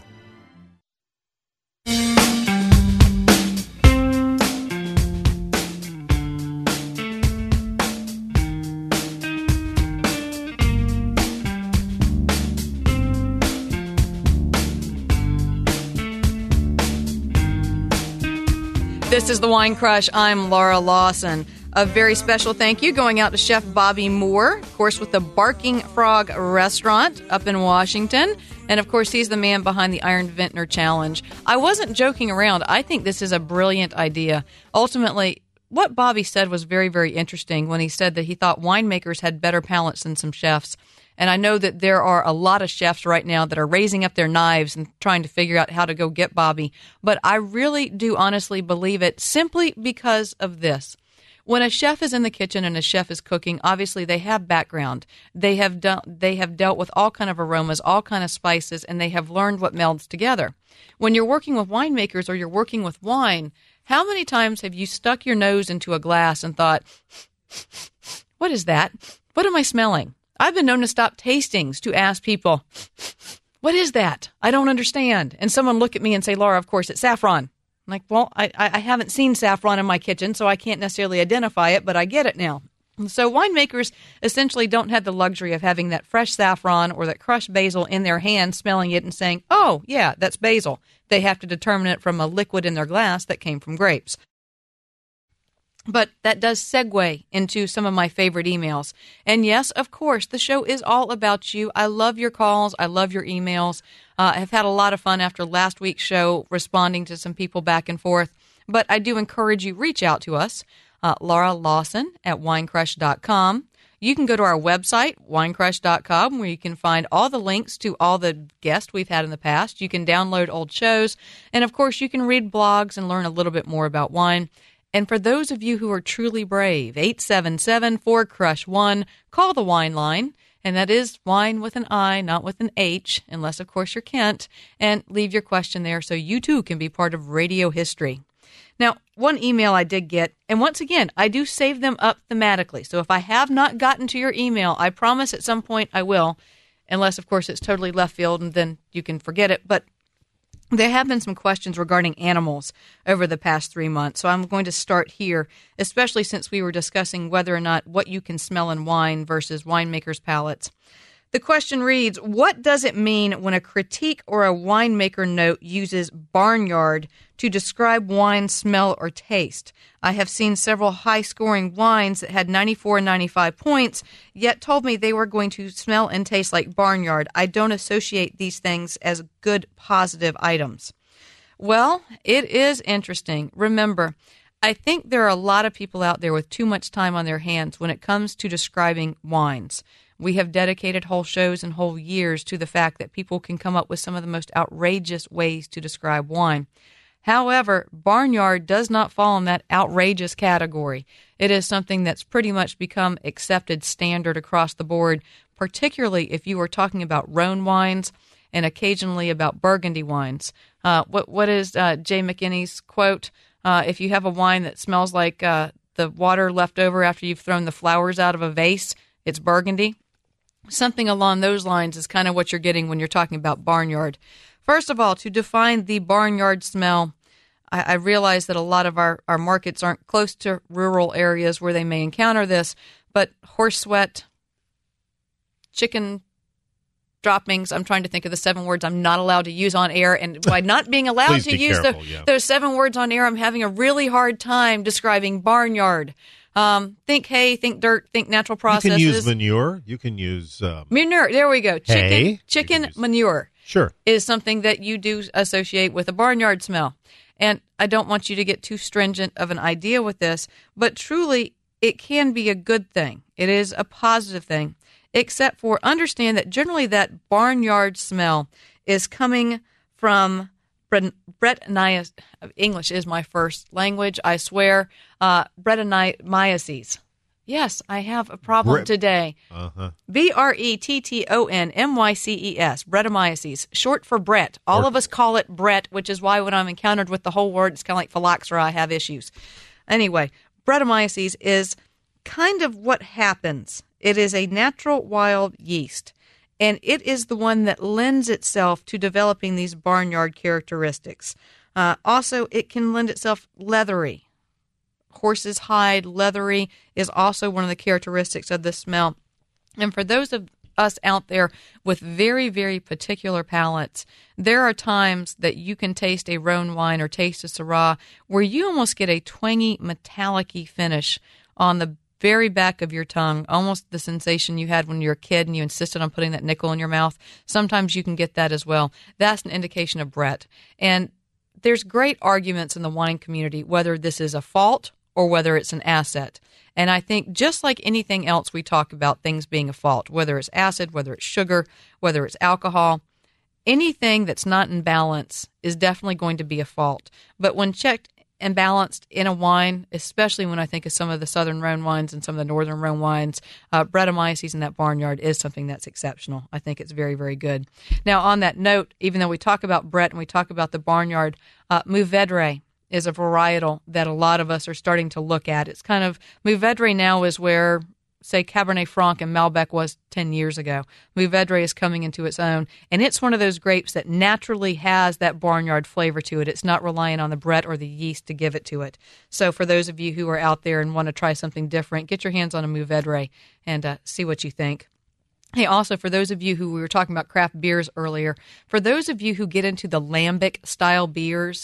This is The Wine Crush. I'm Laura Lawson. A very special thank you going out to Chef Bobby Moore, of course, with the Barking Frog Restaurant up in Washington. And, of course, he's the man behind the Iron Vintner Challenge. I wasn't joking around. I think this is a brilliant idea. Ultimately, what Bobby said was very, very interesting when he said that he thought winemakers had better palates than some chefs. And I know that there are a lot of chefs right now that are raising up their knives and trying to figure out how to go get Bobby. But I really do honestly believe it simply because of this. When a chef is in the kitchen and a chef is cooking, obviously they have background. They have done, they have dealt with all kind of aromas, all kind of spices, and they have learned what melds together. When you're working with winemakers or you're working with wine, how many times have you stuck your nose into a glass and thought, what is that? What am I smelling? I've been known to stop tastings to ask people, what is that? I don't understand. And someone look at me and say, Laura, of course, it's saffron. I'm like, well, I, I haven't seen saffron in my kitchen, so I can't necessarily identify it, but I get it now. So winemakers essentially don't have the luxury of having that fresh saffron or that crushed basil in their hand, smelling it and saying, oh, yeah, that's basil. They have to determine it from a liquid in their glass that came from grapes. But that does segue into some of my favorite emails. And yes, of course, the show is all about you. I love your calls. I love your emails. Uh, I've had a lot of fun after last week's show responding to some people back and forth. But I do encourage you, reach out to us, uh, Laura Lawson at winecrush dot com. You can go to our website, winecrush dot com, where you can find all the links to all the guests we've had in the past. You can download old shows. And, of course, you can read blogs and learn a little bit more about wine. And for those of you who are truly brave, eight seven seven, four, crush one, call the wine line. And that is wine with an I, not with an H, unless, of course, you're Kent. And leave your question there so you, too, can be part of radio history. Now, one email I did get, and once again, I do save them up thematically. So if I have not gotten to your email, I promise at some point I will, unless, of course, it's totally left field and then you can forget it. But there have been some questions regarding animals over the past three months, so I'm going to start here, especially since we were discussing whether or not what you can smell in wine versus winemakers' palates. The question reads, what does it mean when a critique or a winemaker note uses barnyard to describe wine smell or taste? I have seen several high-scoring wines that had ninety-four and ninety-five points, yet told me they were going to smell and taste like barnyard. I don't associate these things as good, positive items. Well, it is interesting. Remember, I think there are a lot of people out there with too much time on their hands when it comes to describing wines. We have dedicated whole shows and whole years to the fact that people can come up with some of the most outrageous ways to describe wine. However, barnyard does not fall in that outrageous category. It is something that's pretty much become accepted standard across the board, particularly if you are talking about Rhone wines and occasionally about Burgundy wines. Uh, what What is uh, Jay McKinney's quote? Uh, if you have a wine that smells like uh, the water left over after you've thrown the flowers out of a vase, it's Burgundy. Something along those lines is kind of what you're getting when you're talking about barnyard. First of all, to define the barnyard smell, I, I realize that a lot of our, our markets aren't close to rural areas where they may encounter this, but horse sweat, chicken droppings, I'm trying to think of the seven words I'm not allowed to use on air, and by not being allowed to use careful, the, yeah. those seven words on air, I'm having a really hard time describing barnyard. Um, think hay, think dirt, think natural processes. You can use manure. You can use... Um, manure, there we go. Chicken, hay. chicken manure sure. is something that you do associate with a barnyard smell. And I don't want you to get too stringent of an idea with this, but truly it can be a good thing. It is a positive thing, except for understand that generally that barnyard smell is coming from... Brettanomyces, English is my first language, I swear. Uh, Brettanomyces. Yes, I have a problem Bre- today. Uh-huh. B R E T T O N M Y C E S, Brettanomyces, short for Brett. All or- of us call it Brett, which is why when I'm encountered with the whole word, it's kind of like phylloxera, I have issues. Anyway, Brettanomyces is kind of what happens. It is a natural wild yeast. And it is the one that lends itself to developing these barnyard characteristics. Uh, also, it can lend itself leathery. Horse's hide, leathery, is also one of the characteristics of the smell. And for those of us out there with very, very particular palates, there are times that you can taste a Rhone wine or taste a Syrah where you almost get a twangy, metallic-y finish on the very back of your tongue, almost the sensation you had when you were a kid and you insisted on putting that nickel in your mouth. Sometimes you can get that as well. That's an indication of Brett. And there's great arguments in the wine community whether this is a fault or whether it's an asset. And I think just like anything else we talk about things being a fault, whether it's acid, whether it's sugar, whether it's alcohol, anything that's not in balance is definitely going to be a fault. But when checked and balanced in a wine, especially when I think of some of the southern Rhone wines and some of the northern Rhone wines, uh, Brettanomyces in that barnyard is something that's exceptional. I think it's very, very good. Now, on that note, even though we talk about Brett and we talk about the barnyard, uh, Mourvedre is a varietal that a lot of us are starting to look at. It's kind of, Mourvedre now is where, say, Cabernet Franc and Malbec was ten years ago. Mourvedre is coming into its own, and it's one of those grapes that naturally has that barnyard flavor to it. It's not relying on the Brett or the yeast to give it to it. So for those of you who are out there and want to try something different, get your hands on a Mourvedre and uh, see what you think. Hey, also, for those of you who we were talking about craft beers earlier, for those of you who get into the lambic-style beers,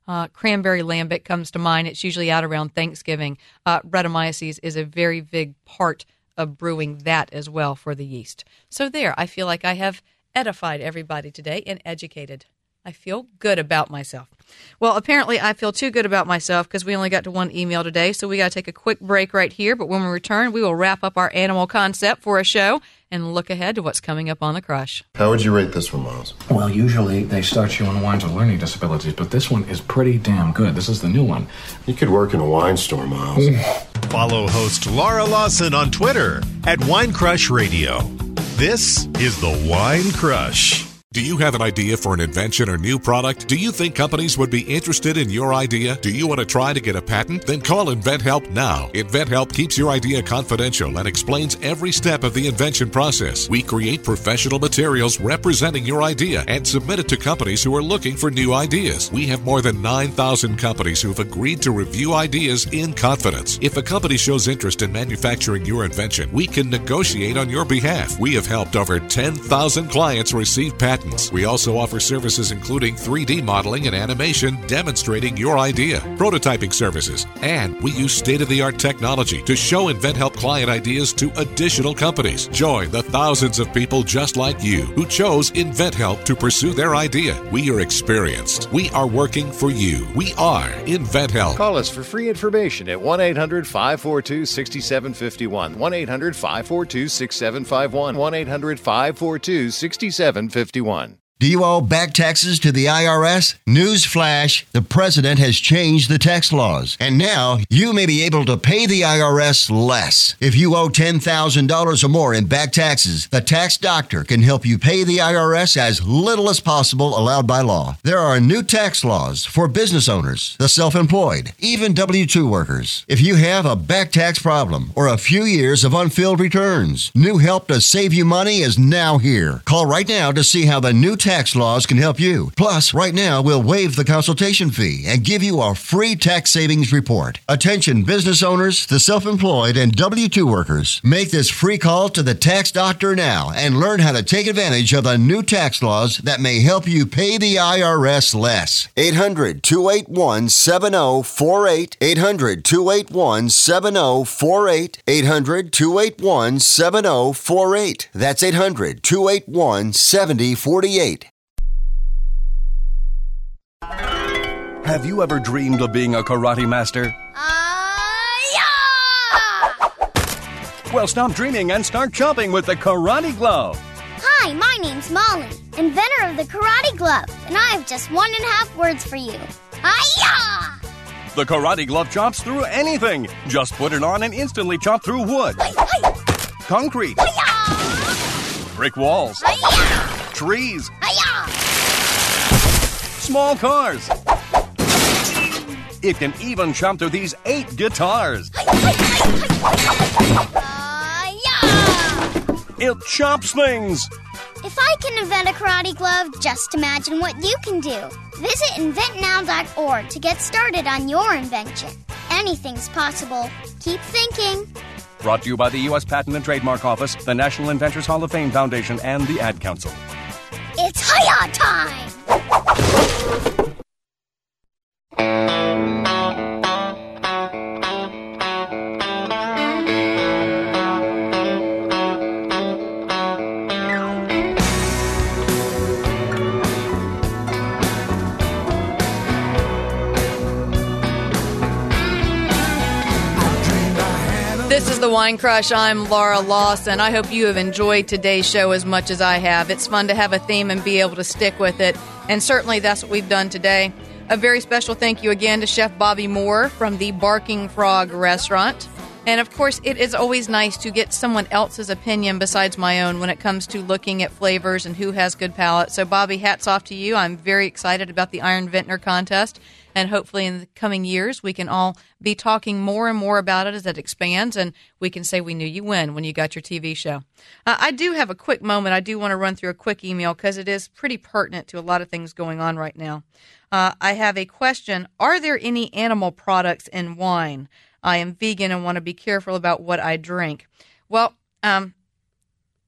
Uh, cranberry lambic comes to mind. It's usually out around Thanksgiving. Uh, Brettanomyces is a very big part of brewing that as well for the yeast. So there, I feel like I have edified everybody today and educated. I feel good about myself. Well, apparently I feel too good about myself because we only got to one email today, so we got to take a quick break right here. But when we return, we will wrap up our animal concept for a show and look ahead to what's coming up on the Crush. How would you rate this one, Miles? Well, usually they start you on wines with learning disabilities, but this one is pretty damn good. This is the new one. You could work in a wine store, Miles. Follow host Laura Lawson on Twitter at Wine Crush Radio. This is the Wine Crush. Do you have an idea for an invention or new product? Do you think companies would be interested in your idea? Do you want to try to get a patent? Then call InventHelp now. InventHelp keeps your idea confidential and explains every step of the invention process. We create professional materials representing your idea and submit it to companies who are looking for new ideas. We have more than nine thousand companies who have agreed to review ideas in confidence. If a company shows interest in manufacturing your invention, we can negotiate on your behalf. We have helped over ten thousand clients receive patents. We also offer services including three D modeling and animation demonstrating your idea, prototyping services, and we use state-of-the-art technology to show InventHelp client ideas to additional companies. Join the thousands of people just like you who chose InventHelp to pursue their idea. We are experienced. We are working for you. We are InventHelp. Call us for free information at one eight hundred five four two six seven five one, one eight hundred five four two six seven five one, one eight hundred five four two six seven five one. Do you owe back taxes to the I R S? Newsflash, the president has changed the tax laws, and now you may be able to pay the I R S less. If you owe ten thousand dollars or more in back taxes, the tax doctor can help you pay the I R S as little as possible allowed by law. There are new tax laws for business owners, the self-employed, even W two workers. If you have a back tax problem or a few years of unfilled returns, new help to save you money is now here. Call right now to see how the new tax Tax laws can help you. Plus, right now, we'll waive the consultation fee and give you a free tax savings report. Attention business owners, the self-employed, and W two workers. Make this free call to the tax doctor now and learn how to take advantage of the new tax laws that may help you pay the I R S less. eight hundred two eight one seven zero four eight. eight hundred two eight one seven zero four eight. eight hundred two eight one seven zero four eight. That's eight hundred two eight one seven zero four eight. Have you ever dreamed of being a karate master? Uh, yeah! Well, stop dreaming and start chopping with the Karate Glove. Hi, my name's Molly, inventor of the Karate Glove, and I have just one and a half words for you. Hi-ya! The Karate Glove chops through anything. Just put it on and instantly chop through wood, Hi-hi! concrete, Hi-ya! brick walls, Hi-ya! trees, Hi-ya! small cars. It can even chop through these eight guitars. Uh, yeah! It chops things. If I can invent a karate glove, just imagine what you can do. Visit invent now dot org to get started on your invention. Anything's possible. Keep thinking. Brought to you by the U S Patent and Trademark Office, the National Inventors Hall of Fame Foundation, and the Ad Council. It's Hi-Ya time! This is the Wine Crush. I'm Laura Lawson. I hope you have enjoyed today's show as much as I have. It's fun to have a theme and be able to stick with it, and certainly that's what we've done today. A very special thank you again to Chef Bobby Moore from the Barking Frog Restaurant. And of course, it is always nice to get someone else's opinion besides my own when it comes to looking at flavors and who has good palate. So Bobby, hats off to you. I'm very excited about the Iron Vintner contest. And hopefully in the coming years, we can all be talking more and more about it as it expands, and we can say we knew you win when you got your T V show. Uh, I do have a quick moment. I do want to run through a quick email because it is pretty pertinent to a lot of things going on right now. Uh, I have a question. Are there any animal products in wine? I am vegan and want to be careful about what I drink. Well, um,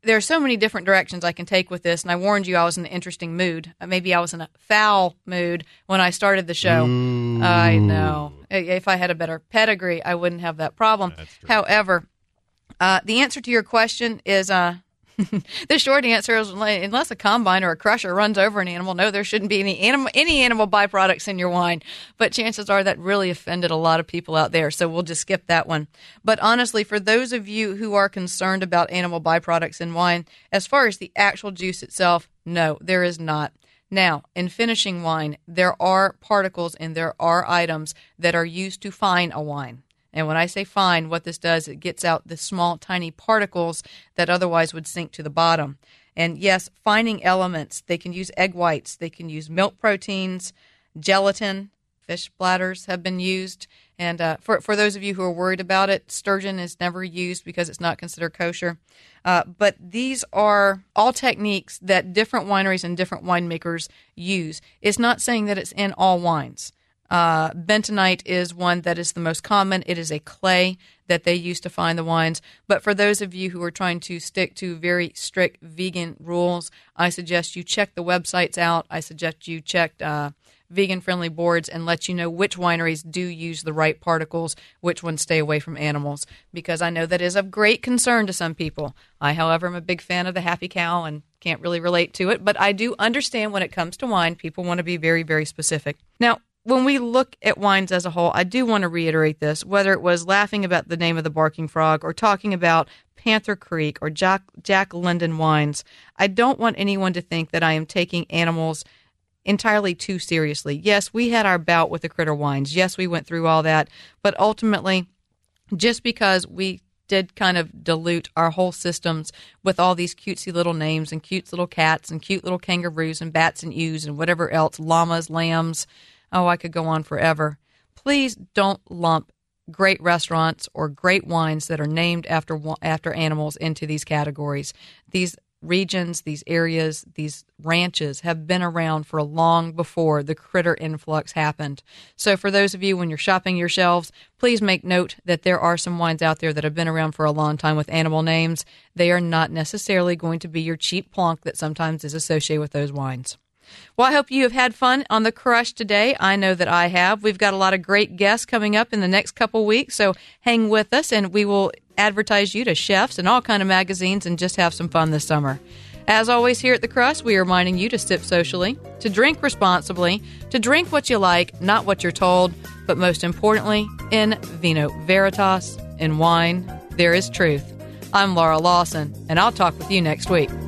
there are so many different directions I can take with this, and I warned you I was in an interesting mood. Maybe I was in a foul mood when I started the show. Mm. I know. If I had a better pedigree, I wouldn't have that problem. However, uh, the answer to your question is... Uh, the short answer is, unless a combine or a crusher runs over an animal, no, there shouldn't be any animal any animal byproducts in your wine. But chances are that really offended a lot of people out there, so we'll just skip that one. But honestly, for those of you who are concerned about animal byproducts in wine, as far as the actual juice itself, no, there is not. Now, in finishing wine, there are particles and there are items that are used to fine a wine. And when I say fine, what this does, it gets out the small, tiny particles that otherwise would sink to the bottom. And yes, fining elements, they can use egg whites, they can use milk proteins, gelatin, fish bladders have been used. And uh, for, for those of you who are worried about it, sturgeon is never used because it's not considered kosher. Uh, but these are all techniques that different wineries and different winemakers use. It's not saying that it's in all wines. Uh, bentonite is one that is the most common. It is a clay that they use to fine the wines. But for those of you who are trying to stick to very strict vegan rules, I suggest you check the websites out. I suggest you check uh, vegan-friendly boards and let you know which wineries do use the right particles, which ones stay away from animals, because I know that is of great concern to some people. I, however, am a big fan of the Happy Cow and can't really relate to it, but I do understand when it comes to wine, people want to be very, very specific. Now, when we look at wines as a whole, I do want to reiterate this, whether it was laughing about the name of the barking frog or talking about Panther Creek or Jack, Jack London wines, I don't want anyone to think that I am taking animals entirely too seriously. Yes, we had our bout with the critter wines. Yes, we went through all that. But ultimately, just because we did kind of dilute our whole systems with all these cutesy little names and cute little cats and cute little kangaroos and bats and ewes and whatever else, llamas, lambs, oh, I could go on forever. Please don't lump great restaurants or great wines that are named after after animals into these categories. These regions, these areas, these ranches have been around for long before the critter influx happened. So for those of you, when you're shopping your shelves, please make note that there are some wines out there that have been around for a long time with animal names. They are not necessarily going to be your cheap plunk that sometimes is associated with those wines. Well, I hope you have had fun on The Crush today. I know that I have. We've got a lot of great guests coming up in the next couple weeks, so hang with us, and we will advertise you to chefs and all kind of magazines and just have some fun this summer. As always here at The Crush, we are reminding you to sip socially, to drink responsibly, to drink what you like, not what you're told, but most importantly, in vino veritas, in wine, there is truth. I'm Laura Lawson, and I'll talk with you next week.